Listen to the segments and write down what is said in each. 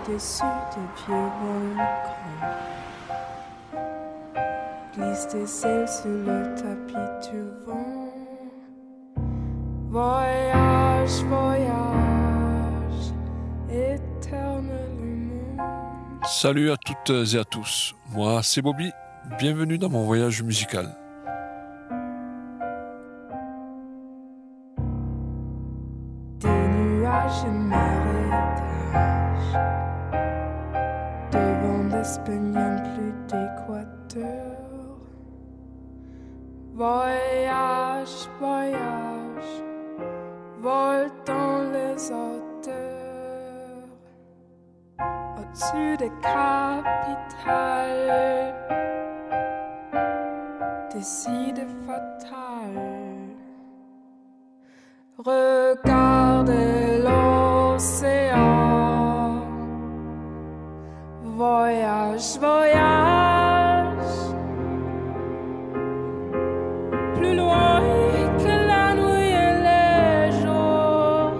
au-dessus des vieux volcans. Glisse tes ailes sur le tapis du vent. Voyage, voyage, éternellement. Salut à toutes et à tous, moi c'est Bobby, bienvenue dans mon voyage musical. Des nuages et marécages, devant d'Espagne plus d'équateur. Voyage, voyage, vole dans les hauteurs, au-dessus des capitales, des idées fatales. Regardez l'océan, voyage, voyage, plus loin que la nuit et les jours,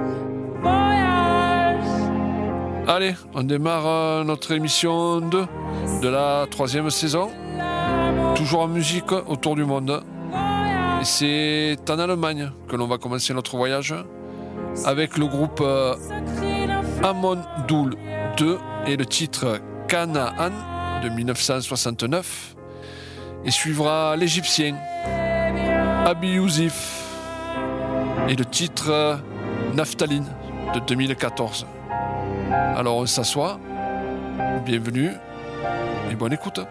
voyage. Allez, on démarre notre émission 2 de la 3e saison, toujours en musique autour du monde. Et c'est en Allemagne que l'on va commencer notre voyage avec le groupe Amon Düül 2 et le titre Canaan de 1969. Et suivra l'Égyptien Abi Yusuf et le titre Naphtaline de 2014. Alors on s'assoit, bienvenue et bonne écoute.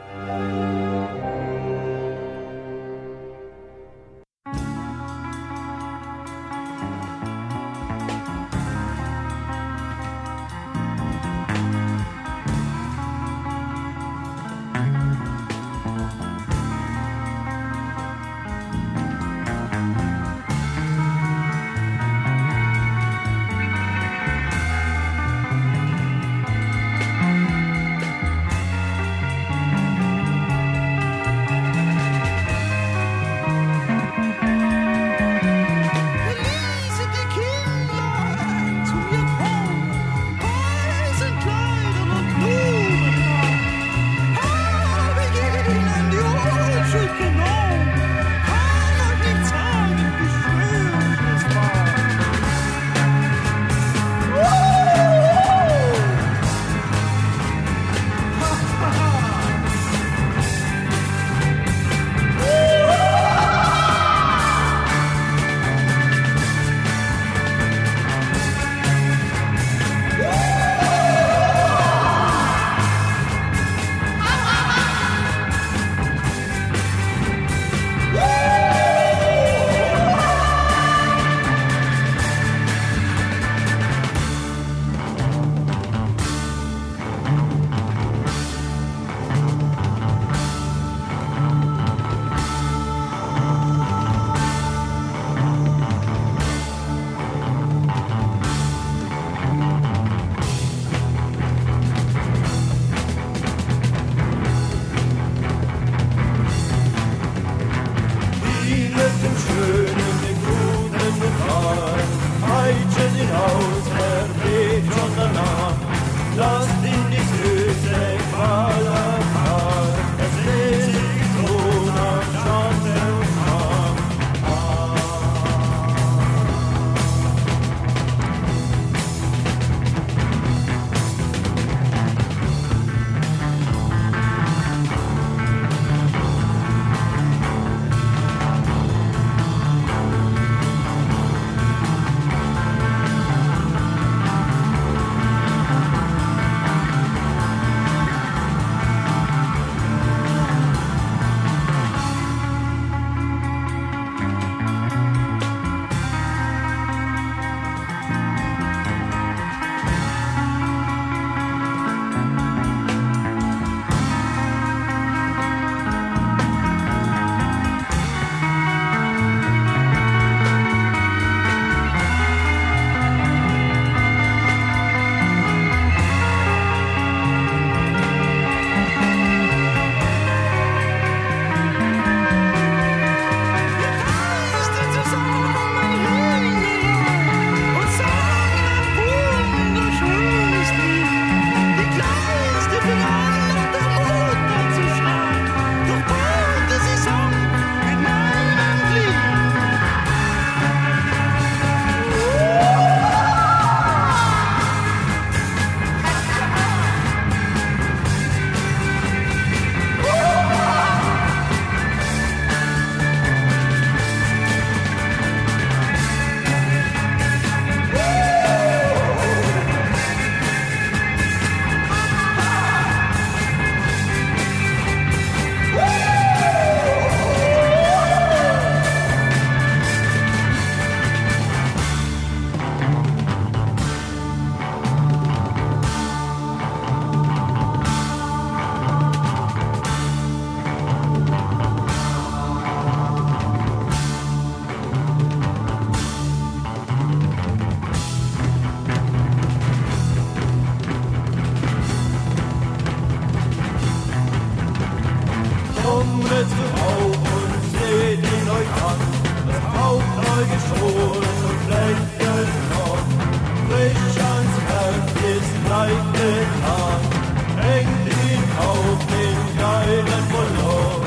setzt auf und seht ihn euch an. Das Haupt euch ist rot und lächelt noch. Frisch ans Herz ist leicht getan. Hängt ihn auf den geilen Moloch.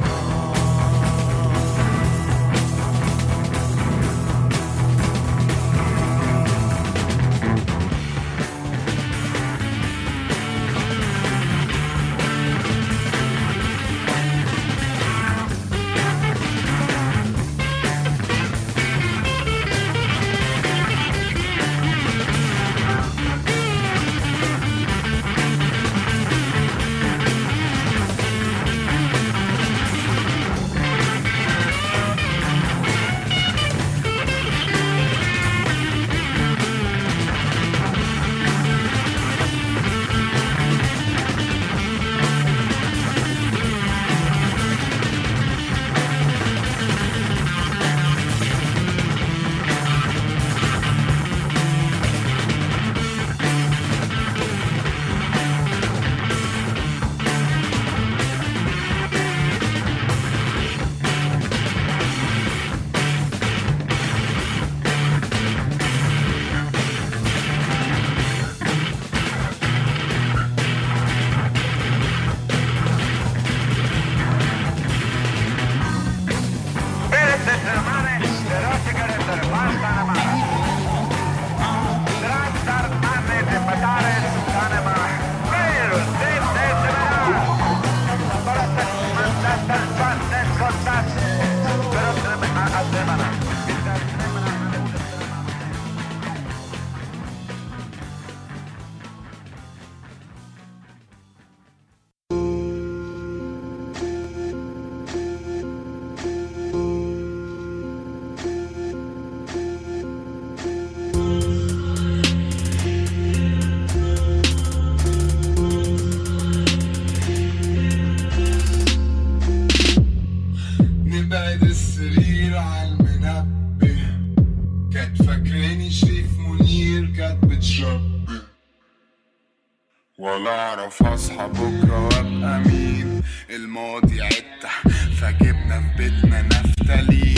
ولا اعرف اصحى بكره وابقى مين. الماضي عدة فجبنا في بيتنا نفتالين.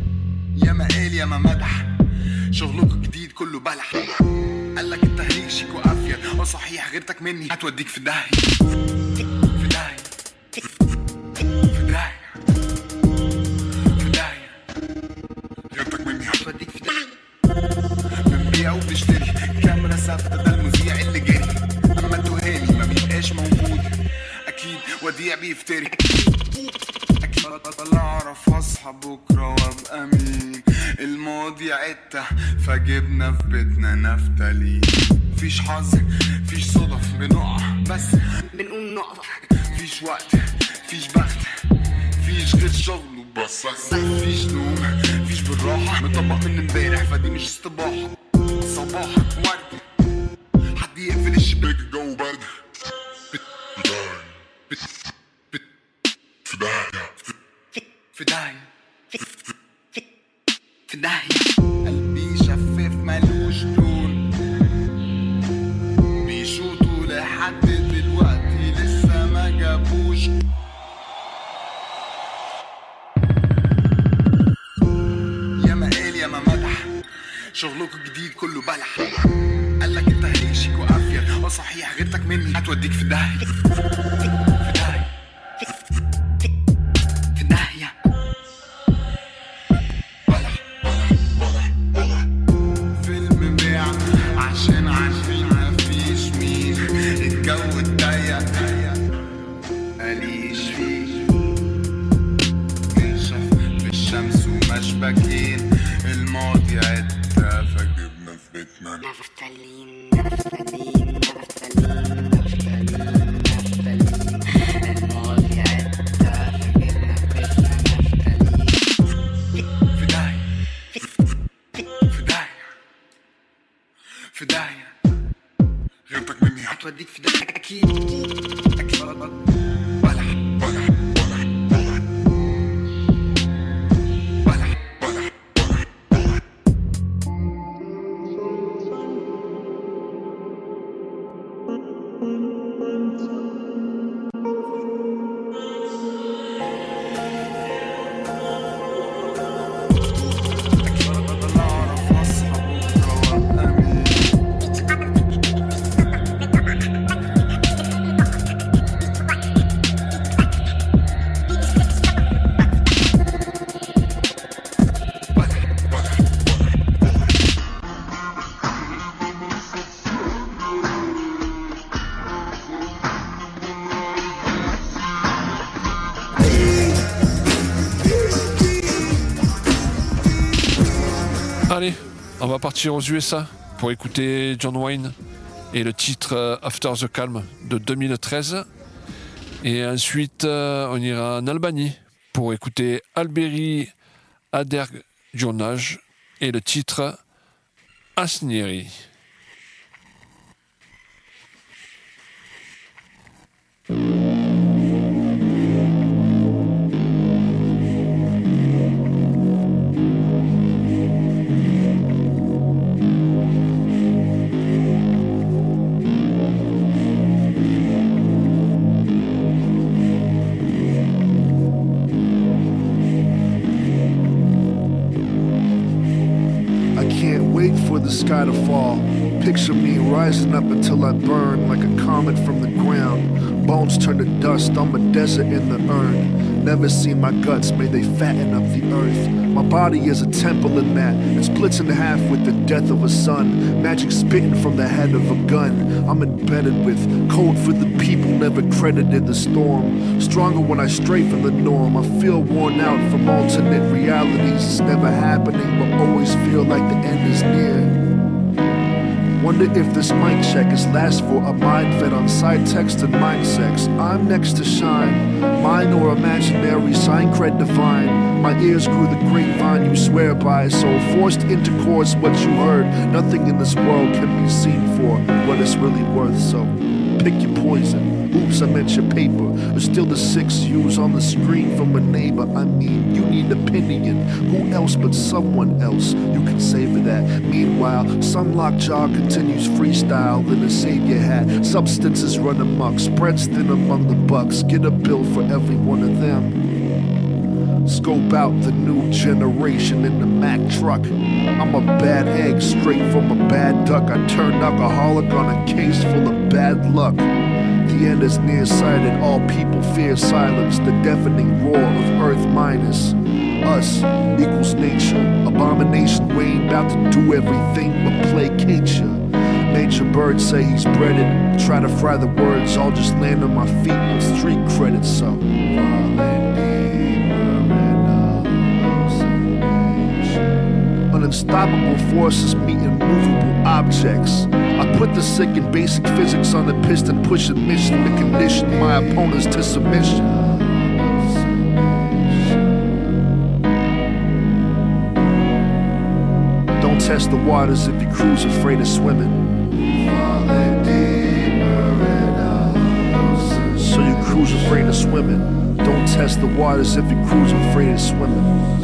ياما قال ياما مدح شغلكوا جديد كله بلح. قالك التهريج شيك وقافية صحيح غيرتك مني هتوديك في داهية في داهية في داهية في داهية. غيرتك مني هتوديك في داهية. بنبيع وبنشتري كاميرا ثابتة ده المذيع اللي جري. اما التهاني ما بيبقاش موجود اكيد وديع بيفتري. اكيد ولا اعرف اصحى بكره وابقى مين. الماضي عدة فجبنا في بيتنا نفتالين. فيش حظ فيش صدف بنقع بس بنقوم نقف. فيش وقت فيش بخت فيش غير شغل وبس. فيش نوم فيش بالراحة مطبق من امبارح فدي مش استباحة. صباح ورد حد يقفل الشباك الجو برد. في داهية في داهية في داهية. قلبي شفاف ملوش لون بيشوطوا لحد دلوقتي لسه ما جابوش. ياما قال ياما مدح شغلكوا جديد كله بلح. قالك انت هريشك وقافية صحيح غيرتك مني هتوديك في داهية في داهية في داهية. فيلم بيع عشان عارفين مفيش مين. الجو اتضيق ماليش فيه. نشف بالشمس ومشبكين. الماضي عدة فجبنا في بيتنا نفتالين نفتالين نفتالين نفتالين نفتالين. Allez, on va partir aux USA pour écouter John Wayne et le titre After the Calm de 2013. Et ensuite, on ira en Albanie pour écouter Alberi Adergjonaj et le titre Asnieri. The sky to fall. Picture me rising up until I burn like a comet from the ground. Bones turn to dust, I'm a desert in the urn. Never seen my guts, may they fatten up the earth. My body is a temple in that. It splits in half with the death of a son. Magic spitting from the head of a gun. I'm embedded with code for the people, never credited the storm. Stronger when I stray from the norm. I feel worn out from alternate realities. It's never happening, but always feel like the end is near. Wonder if this mic check is last for a mind fed on side text and mind sex. I'm next to shine, mine or imaginary, sign cred divine. My ears grew the grapevine you swear by, so forced intercourse what you heard. Nothing in this world can be seen for what it's really worth, so pick your poison. Oops, I meant your paper. Or still the 6 U's on the screen from a neighbor. I mean, you need opinion. Who else but someone else? You can savor that. Meanwhile, Sunlock Jaw continues freestyle in a savior hat. Substances run amok, spreads thin among the bucks. Get a bill for every one of them. Scope out the new generation in the Mack truck. I'm a bad egg straight from a bad duck. I turned alcoholic on a case full of bad luck. The end is nearsighted, all people fear silence. The deafening roar of earth minus us equals nature. Abomination Wayne about to do everything but placate ya. Nature birds say he's breaded. Try to fry the words, I'll just land on my feet with street credits. So unstoppable forces meet immovable objects. I put the sick in basic physics on the piston, push admission to condition my opponents to submission. Don't test the waters if your crew's afraid of swimming. So your crew's afraid of swimming. Don't test the waters if your crew's afraid of swimming.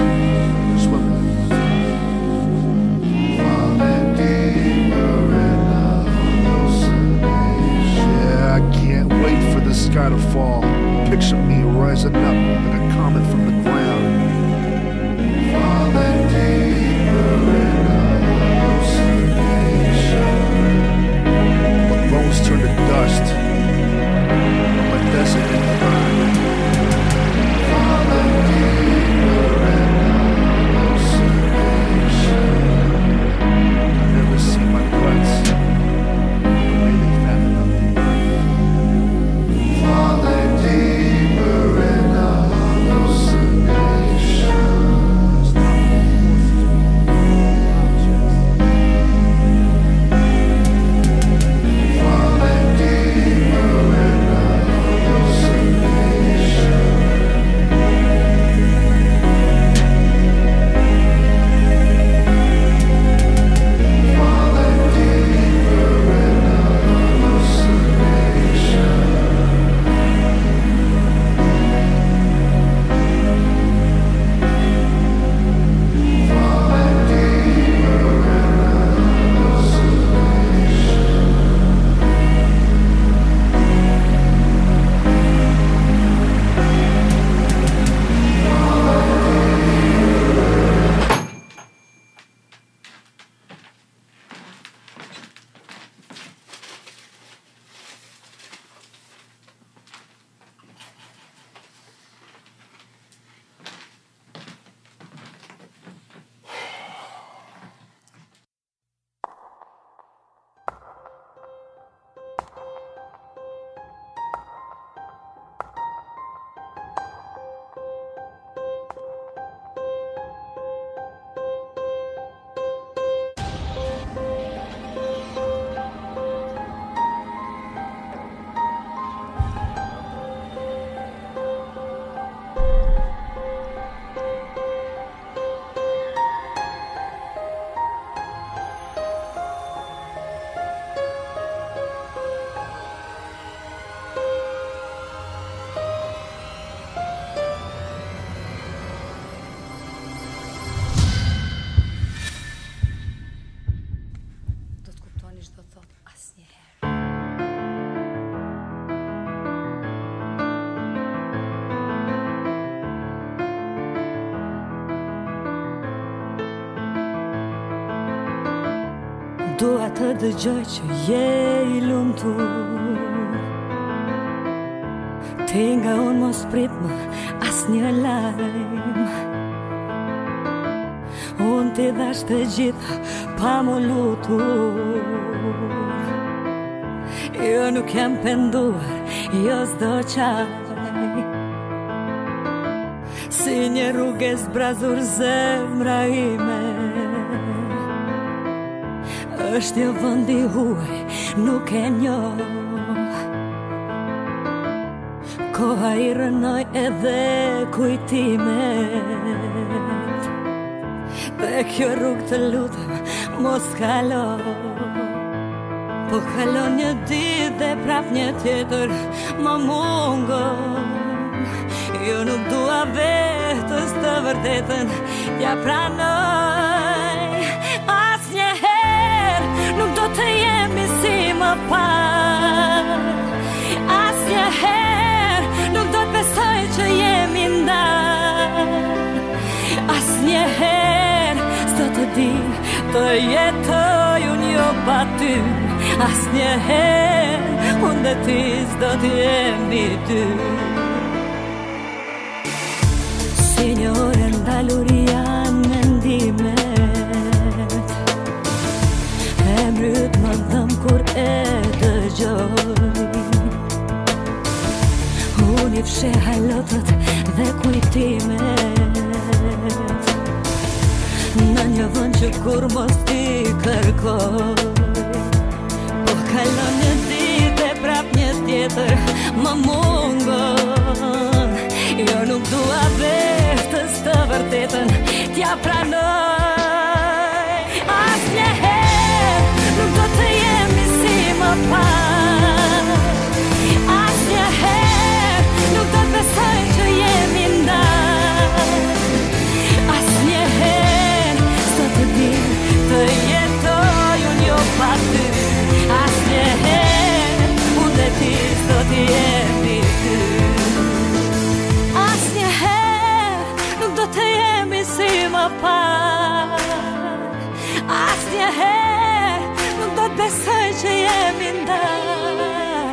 Sky to fall. Picture me rising up like a comet from the ground. Falling deeper in hallucination. My bones turn to dust. I'm a desert in the burn. Falling deeper in hallucination. I never see my guts. The way they fatten up the earth. Falling deeper in hallucinations. Falling deeper. dua të dëgjoj që je I lumtur. Ti nga unë mos prit më as një lajm. Unë ti dhash të gjitha pa mu lutur. Jo nuk jam penduar, jo s'do qaj. Si një rrugë e zbrazur zemra ime. Është jo vëndi huaj, nuk e njoh. Koha I rënoj edhe kujtimet. Dhe kjo rrugë të lutem, mos kalo. Po kalon një ditë dhe prap një tjetër më mungon. Jo nuk dua vetës të vërtetën t'ja pranoj. Asnjëherë nuk do të jemi si më parë. Asnjëherë nuk do të besoj që jemi ndarë. Asnjëherë s'do të di të jetoj unë jo pa ty. Asnjëherë unë dhe ti s'do të jemi ty. Si një orë ndalur janë mendimet. Emryt më dhëm kur e dëgjoj. Unë I fsheh halotët dhe kujtimet. Në një vend që kur mos ti kërkoj. Po kalon një ditë e prap një tjetër më mungon. Jo nuk dua vetës të vërtetën t'ja pranoj. Asnjëherë nuk do të jemi si më parë. Asnjëherë nuk do të besoj që jemi ndarë. Asnjëherë s'do të di të jetoj unë jo pa ty. Asnjëherë unë dhe ti s'do të jemi ty. Si më parë. Asnjëherë nuk do të besoj që jemi ndarë.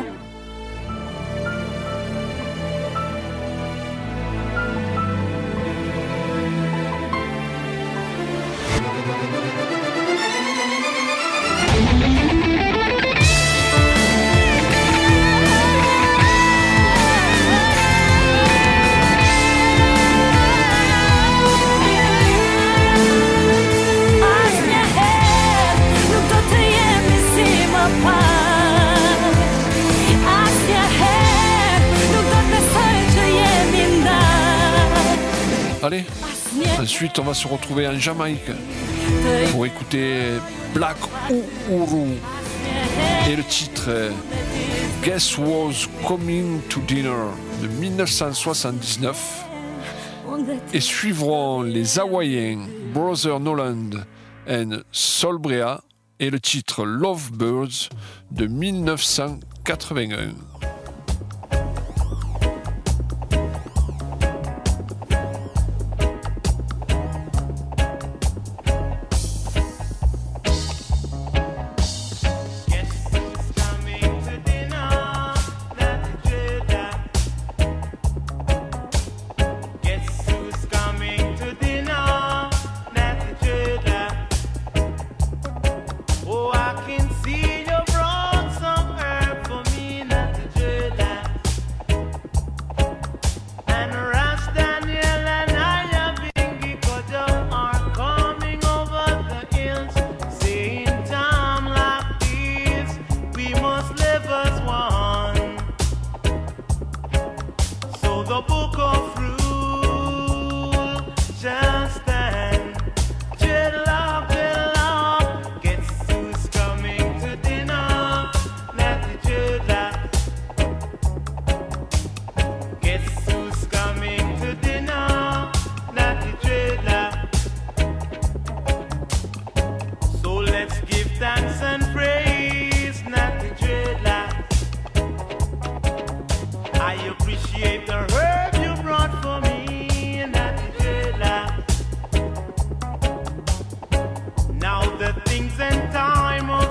Allez, ensuite on va se retrouver en Jamaïque pour écouter Black Uhuru et le titre Guess Who's Coming to Dinner de 1979 et suivront les Hawaïens Brother Noland and Solbrea et le titre Lovebirds de 1981. Now the things and time of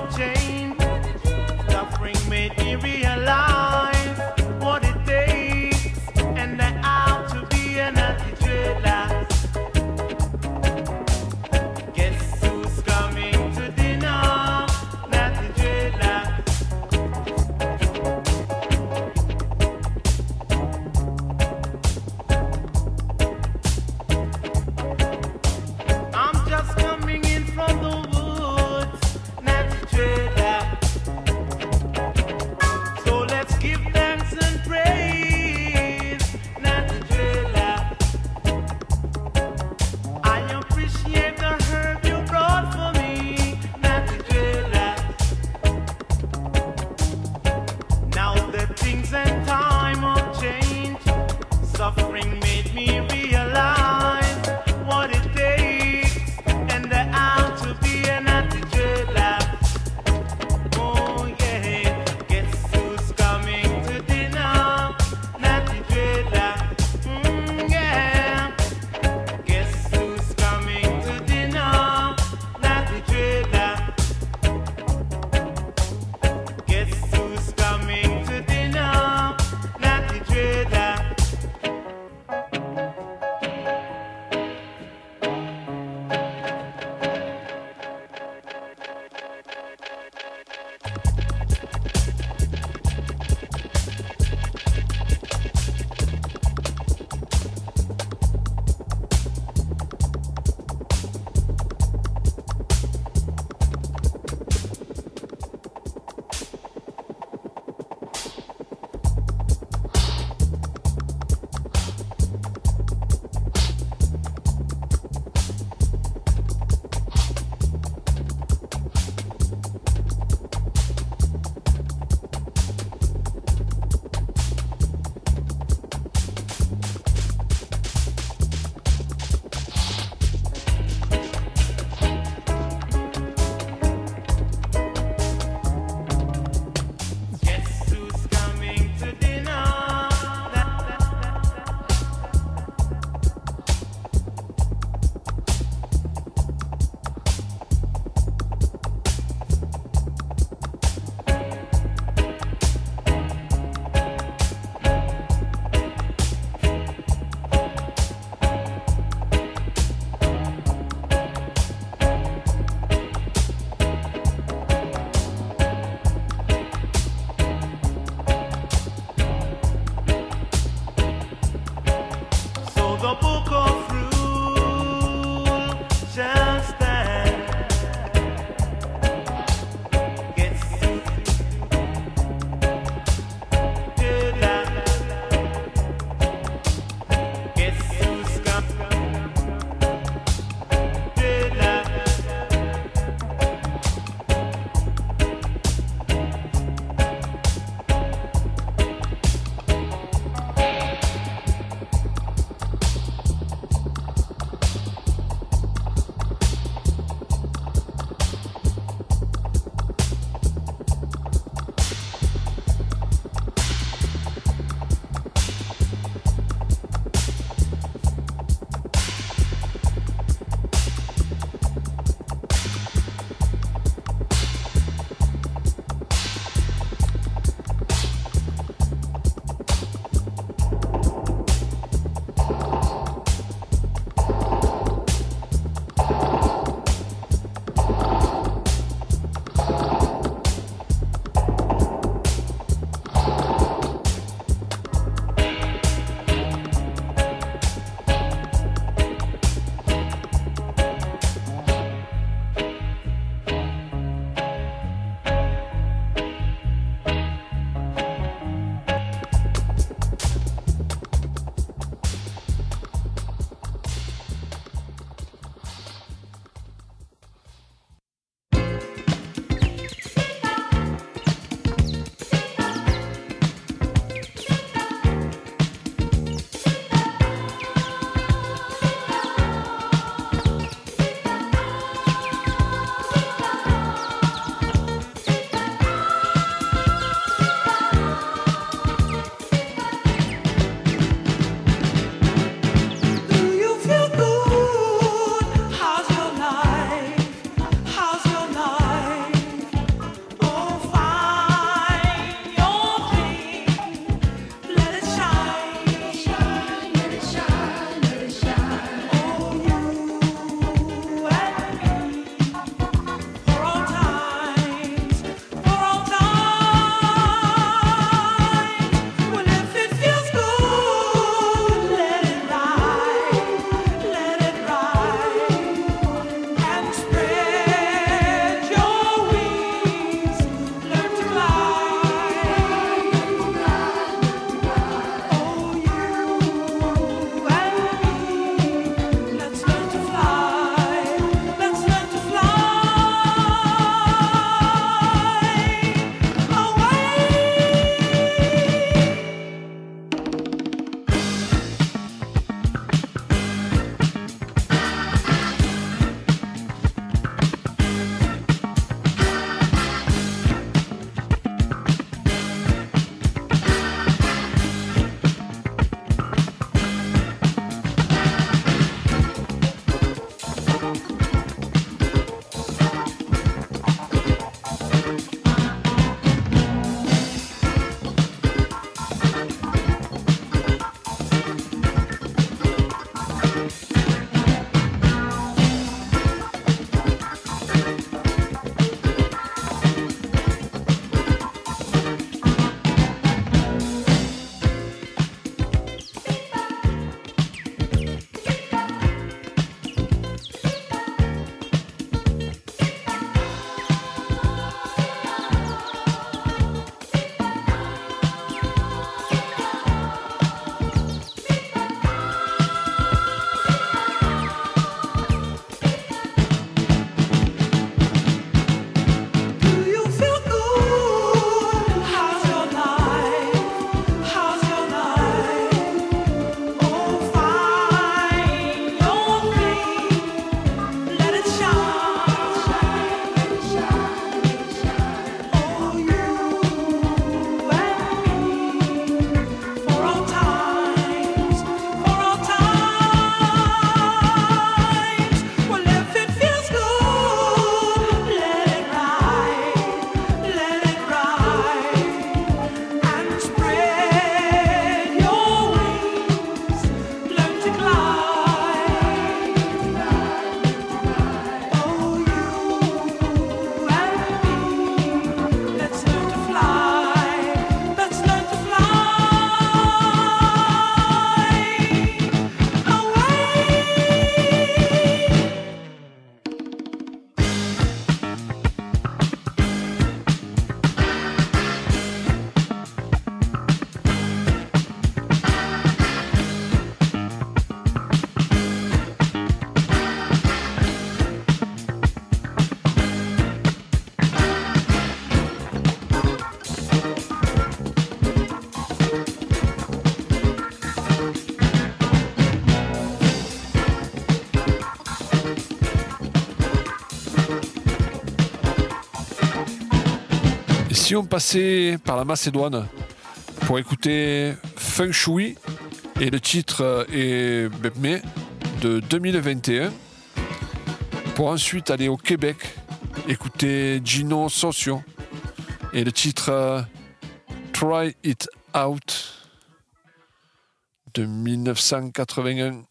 Si on passait par la Macédoine pour écouter Feng Shui et le titre est Bepme de 2021, pour ensuite aller au Québec écouter Gino Socio et le titre Try It Out de 1981.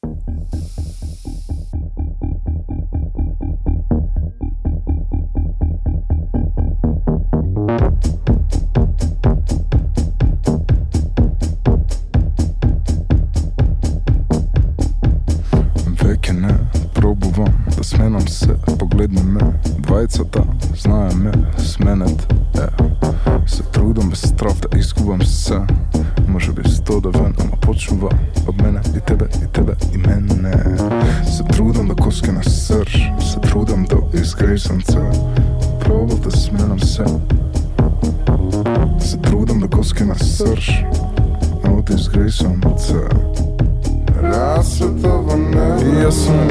Smenam se, pogledni me, dvajcata, znajo me, smenet, se trudam bez strah, da izgubam se. Može bi 100 da ven, ama počuva od mene i tebe i mene. Se trudam da koske na srž, se trudam da izgrešam se. Probal da smenam se. Se trudam da koske na srž, a da izgrešam se. Rasvetovane I ja sam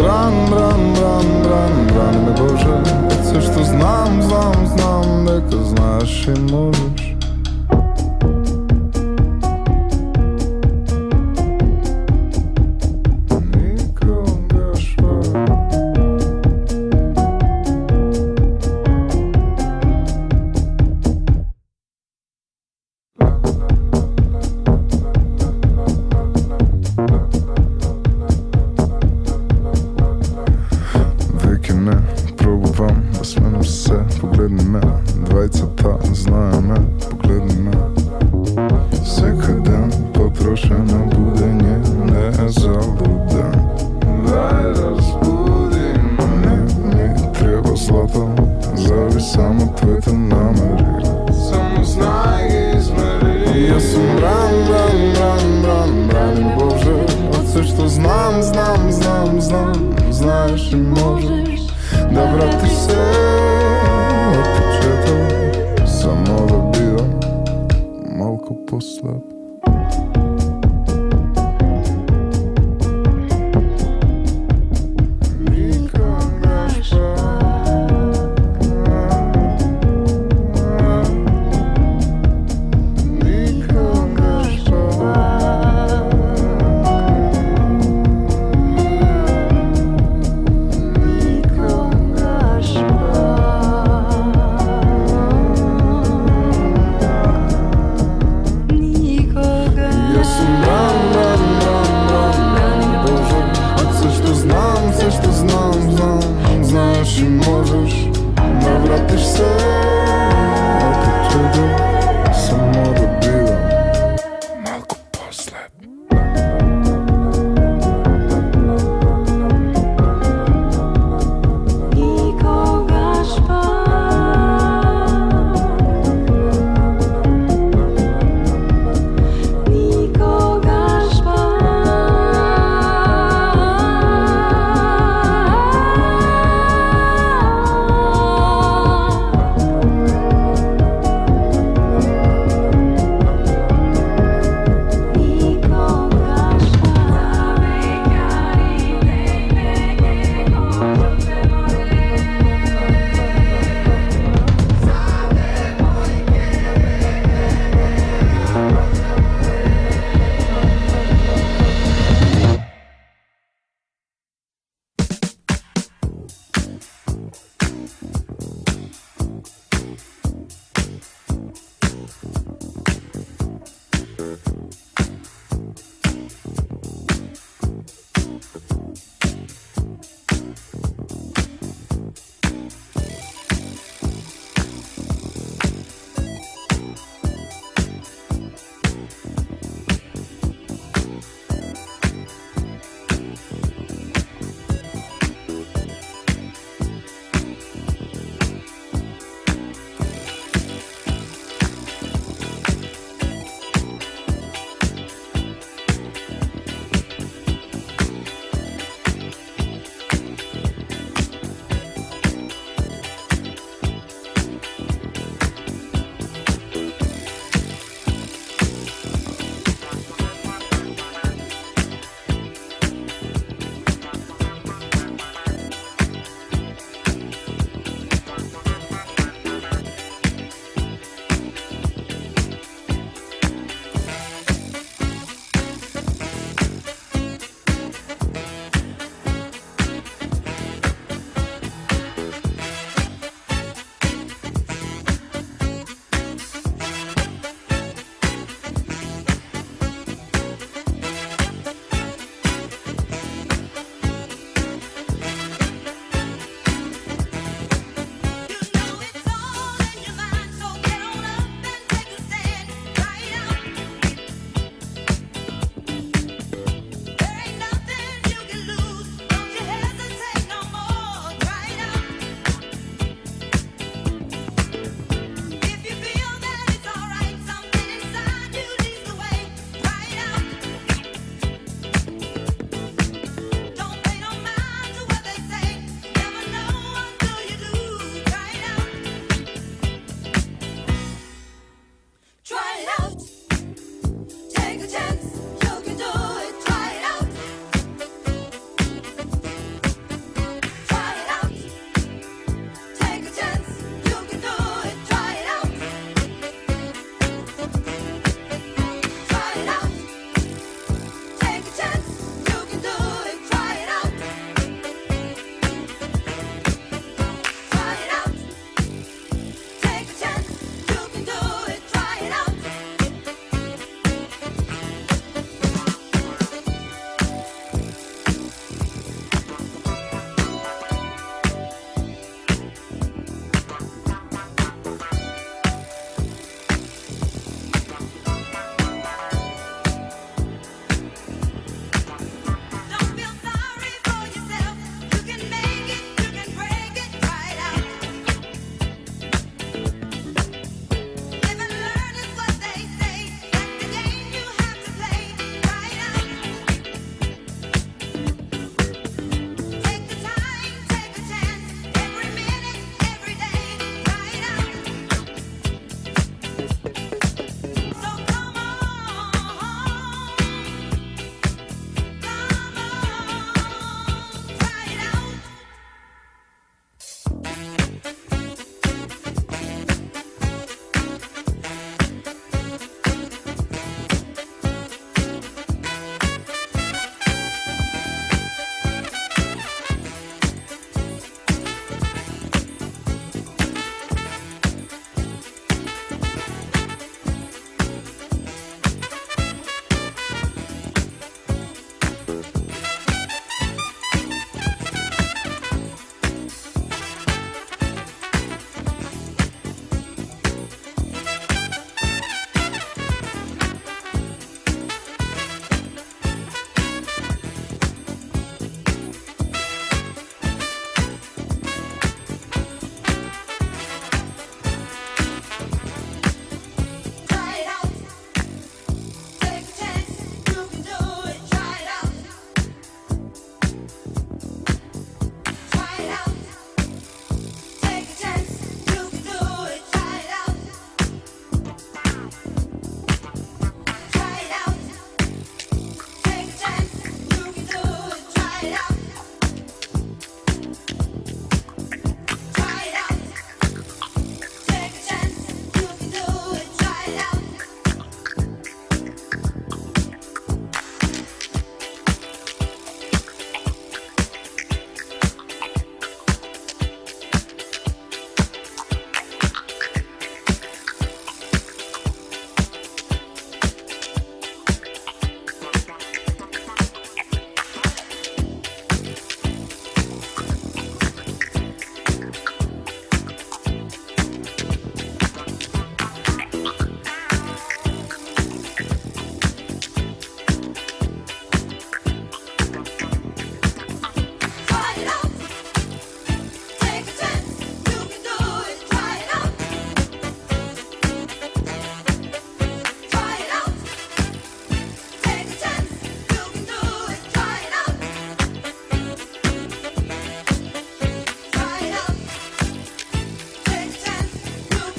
brani me Bože Od sve što znam, neka znaš I možeš Nikoga šva Pogledni me, dvajcata, znajo me, pogledni me Всеки ден потрошено будење, не е залуден Дай разбуди ме, ми треба злато, зави само твоите намери Само знай ги измери Јас сум брани ме Боже Од се што знам, знаеш и можеш Да врати се od početka Samo da bivam malko poslab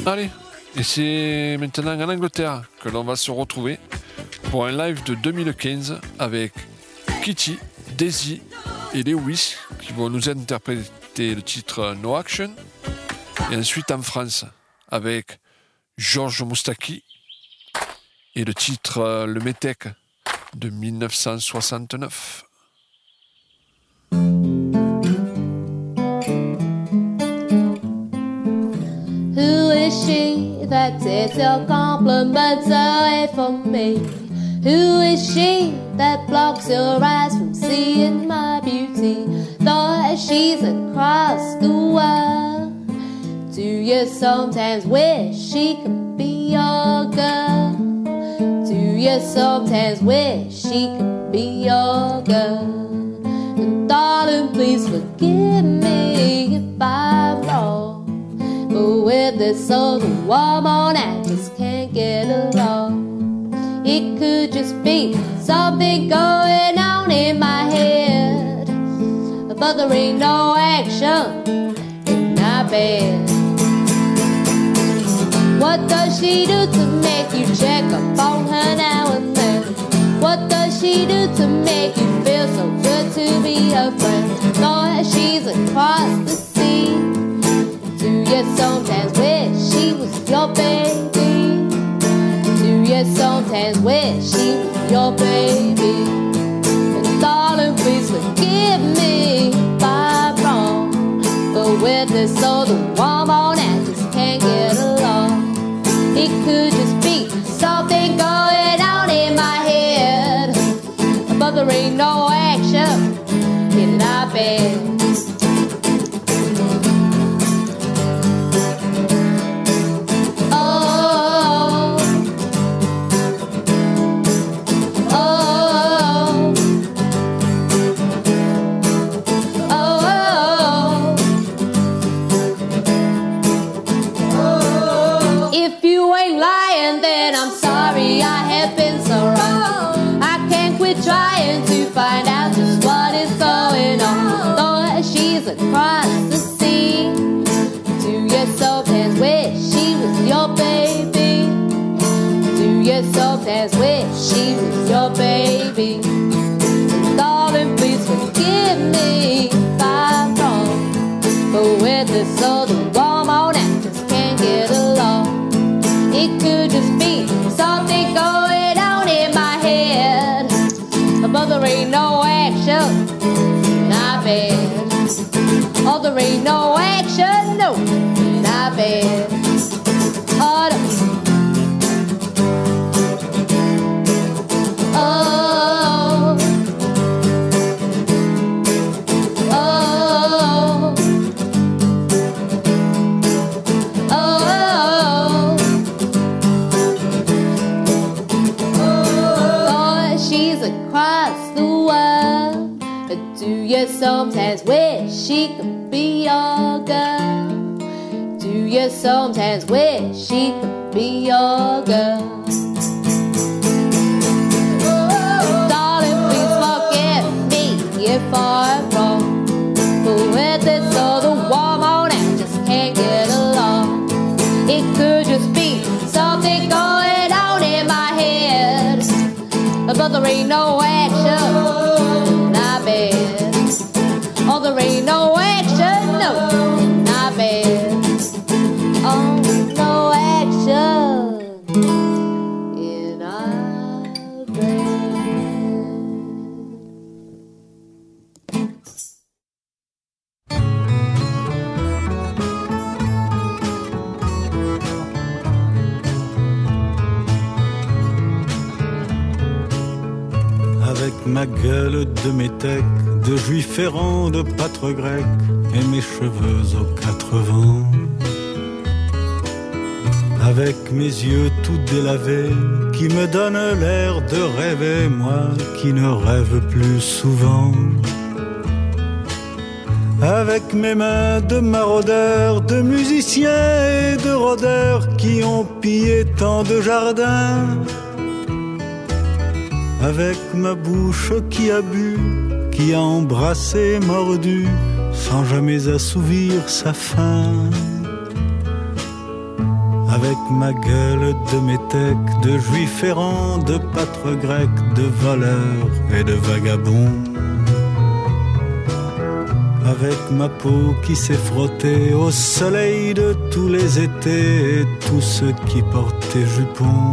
Allez, et c'est maintenant en Angleterre que l'on va se retrouver pour un live de 2015 avec Kitty, Daisy et Lewis qui vont nous interpréter le titre No Action. Et ensuite en France avec Georges Moustaki et le titre Le Métèque de 1969. Who is she that takes your compliments away from me? Who is she that blocks your eyes from seeing my beauty? Though she's across the world, do you sometimes wish she could be your girl? Do you sometimes wish she could be your girl? And darling, please forgive me if I'm wrong, but with this other woman I just can't get along. It could just be something going on in my head, but there ain't no action in my bed. What does she do to make you check up on her now and then? What does she do to make you feel so good to be her friend? Though she's across the sea, do you sometimes wish she was your baby? Do you sometimes wish she was your baby? And darling, please forgive me if I'm wrong, but with this other woman I just can't get along. It could just be something going on in my head, but there ain't no action in our bed. Across the sea, do you sometimes wish she was your baby? Do you sometimes wish she was your baby? Darling, please forgive me if I'm wrong, but with this other woman I just can't get along. It could just be something going on in my head, but there ain't no action in our bed. Oh, there ain't no action, no, in our bed. Oh, no. Oh, oh, oh, oh, she's across the world. Do you sometimes wish she could be your girl? Do you sometimes wish she could be your girl? Darling, please forgive me if I'm wrong, but with this other woman I just can't get along. It could just be something going on in my head, but there ain't no action in our bed. Oh, there ain't no action, no, in our bed. Oh, no action in our bed. Avec ma gueule de métèque, de juif errant, de pâtre grec, et mes cheveux aux 4 vents. Avec mes yeux tout délavés, qui me donnent l'air de rêver, moi qui ne rêve plus souvent. Avec mes mains de maraudeurs, de musiciens et de rôdeurs, qui ont pillé tant de jardins. Avec ma bouche qui a bu, qui a embrassé, mordu, sans jamais assouvir sa faim. avec ma gueule de métèque, de juif errant, de pâtre grec, de voleur et de vagabond. Avec ma peau qui s'est frottée au soleil de tous les étés et tous ceux qui portaient jupons.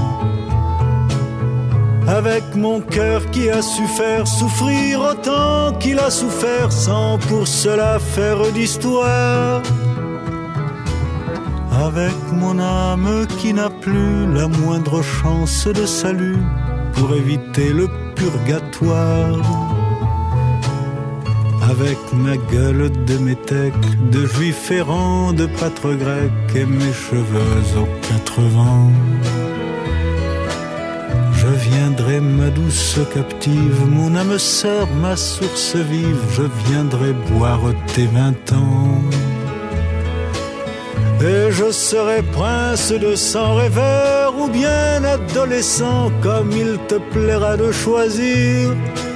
Avec mon cœur qui a su faire souffrir autant qu'il a souffert sans pour cela faire d'histoire. Avec mon âme qui n'a plus la moindre chance de salut pour éviter le purgatoire. Avec ma gueule de métèque, de juif errant, de pâtre grec et mes cheveux aux 4 vents. Je viendrai ma douce captive, mon âme sœur, ma source vive, je viendrai boire tes 20 ans. Et je serai prince de sang rêveur ou bien adolescent, comme il te plaira de choisir.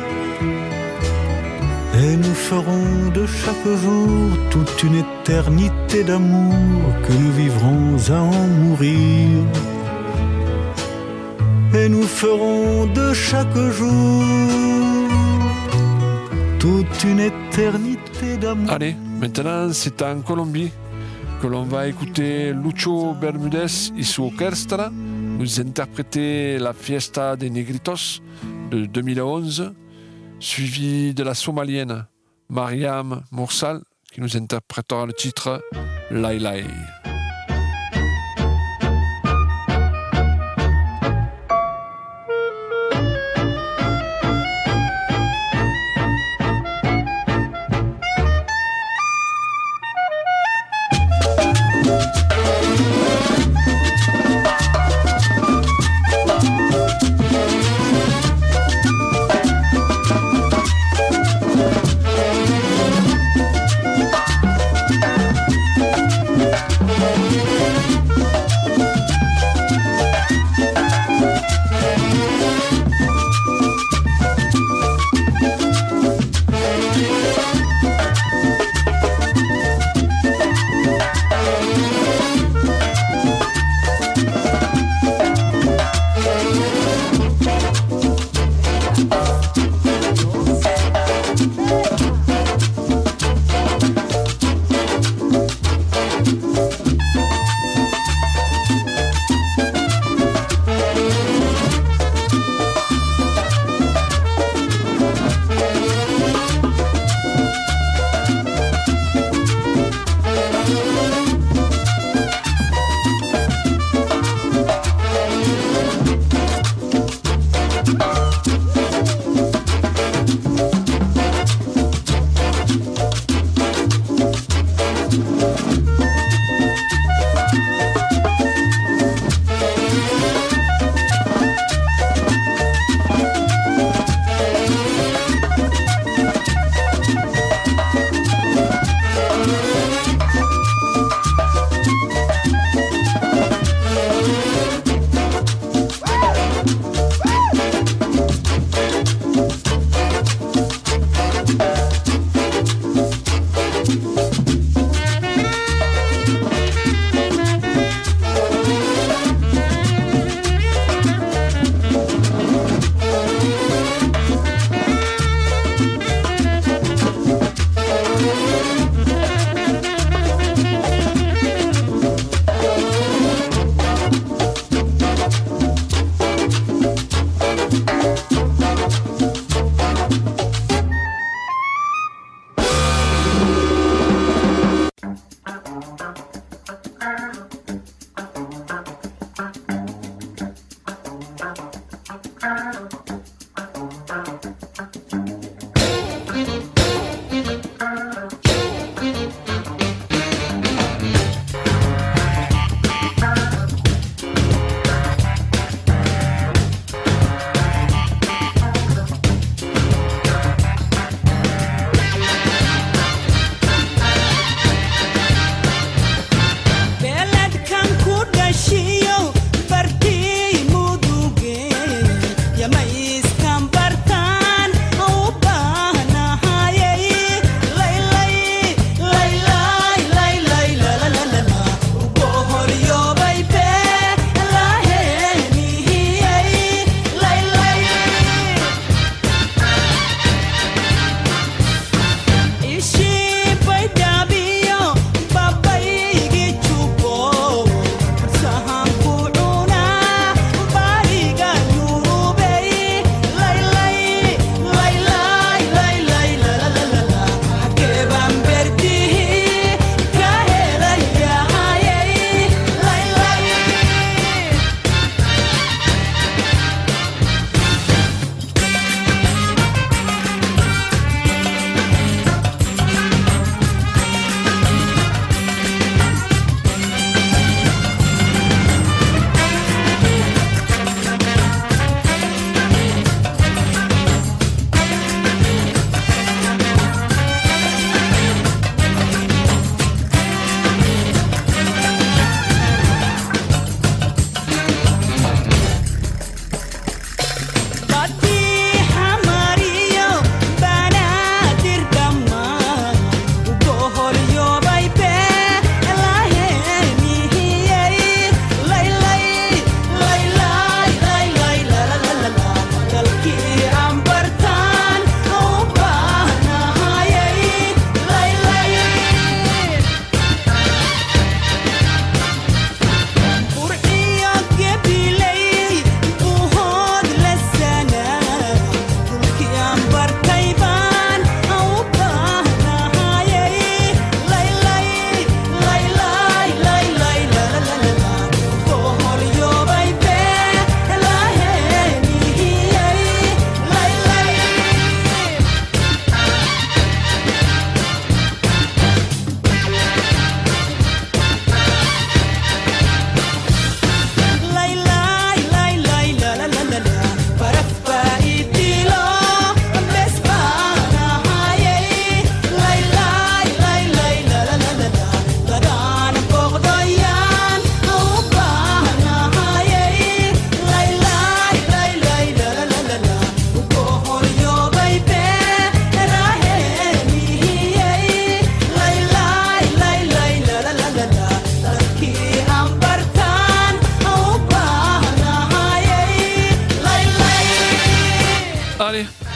Et nous ferons de chaque jour toute une éternité d'amour que nous vivrons à en mourir. Et nous ferons de chaque jour toute une éternité d'amour. Allez, maintenant c'est en Colombie que l'on va écouter Lucho Bermudez et su orchestra nous interpréter la Fiesta de Negritos de 2011, suivi de la somalienne Mariam Mursal qui nous interprétera le titre Lai Lai.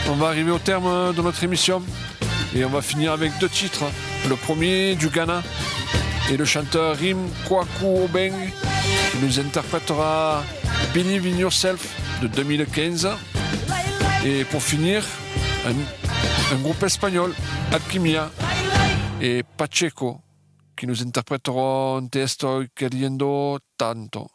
on va arriver au terme de notre émission et on va finir avec 2 titres. Le premier du Ghana et le chanteur Rim Kwaku Obeng qui nous interprétera Believe in Yourself de 2015. Et pour finir, un groupe espagnol, Alquimia et Pacheco qui nous interpréteront Te estoy queriendo tanto.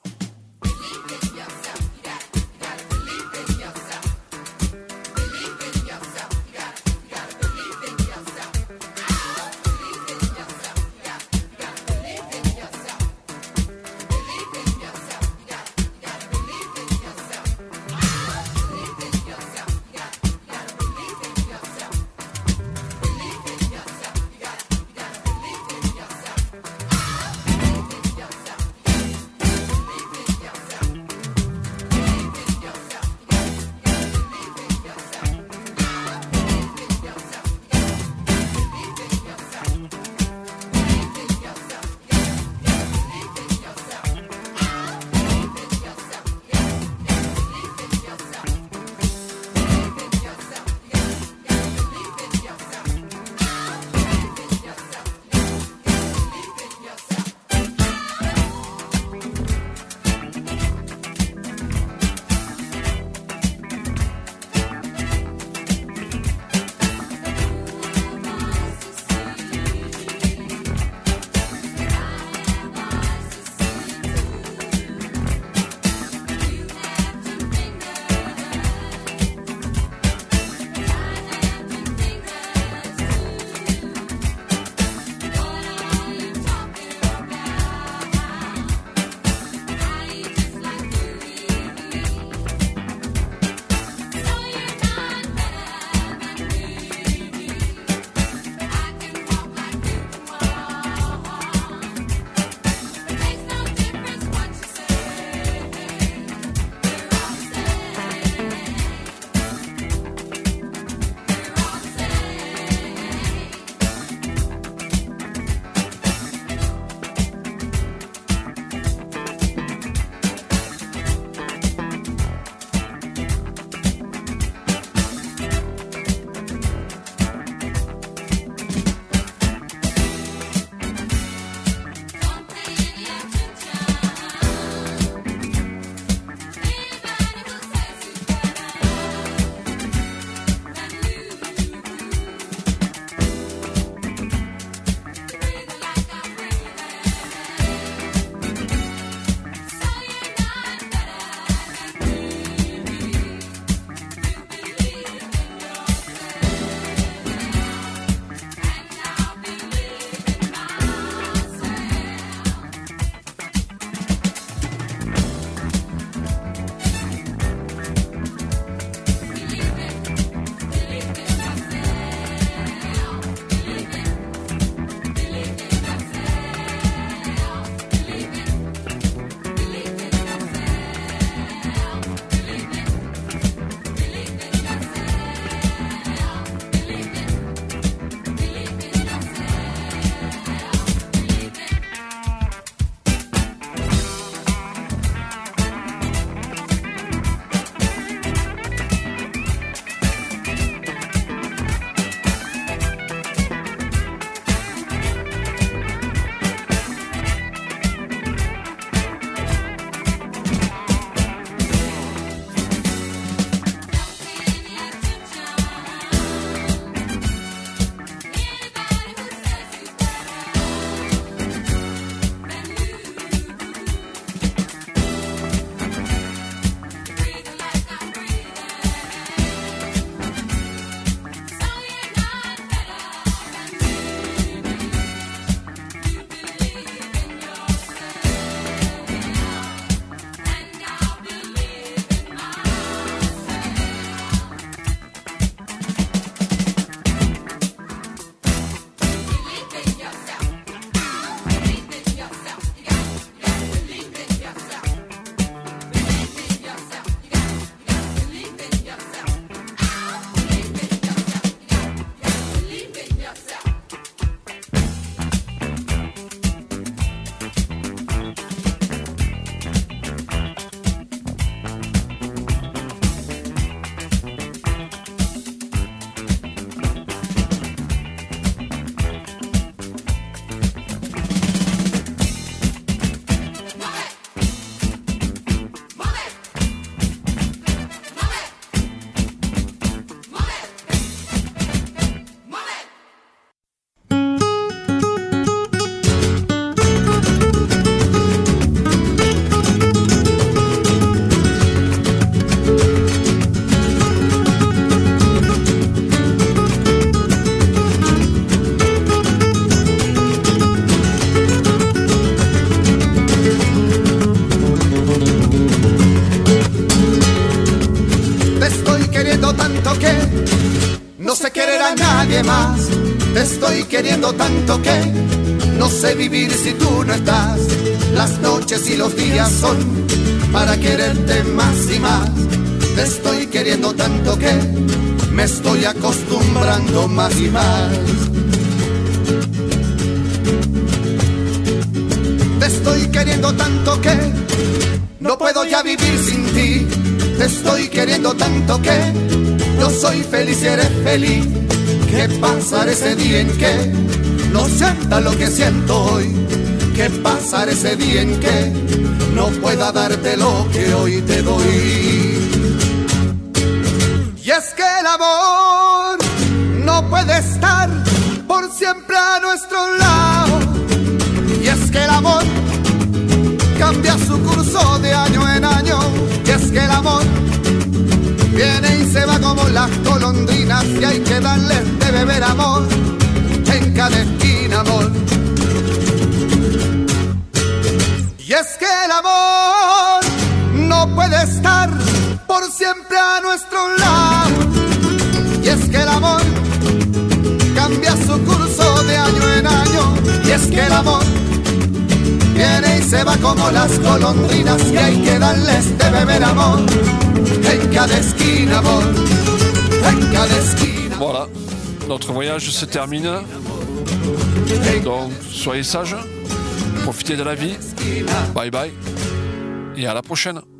no sé querer a nadie más. Te estoy queriendo tanto que no sé vivir si tú no estás. Las noches y los días son para quererte más y más. Te estoy queriendo tanto que me estoy acostumbrando más y más. Te estoy queriendo tanto que no puedo ya vivir sin ti. Te estoy queriendo tanto que yo soy feliz y eres feliz. ¿Qué pasará ese día en que no sienta lo que siento hoy? ¿Qué pasará ese día en que no pueda darte lo que hoy te doy? Y es que el amor no puede estar por siempre a nuestro lado. Y es que el amor cambia su curso de año en año. Y es que el amor viene y se va como las golondrinas. Y hay que darles de beber amor en cada esquina, amor. Y es que el amor no puede estar por siempre a nuestro lado. Y es que el amor cambia su curso de año en año. Y es que el amor viene y se va como las golondrinas. Y hay que darles de beber amor en cada esquina, amor. En cada esquina. Voilà, notre voyage se termine. Donc, soyez sages, profitez de la vie. Bye bye. Et à la prochaine.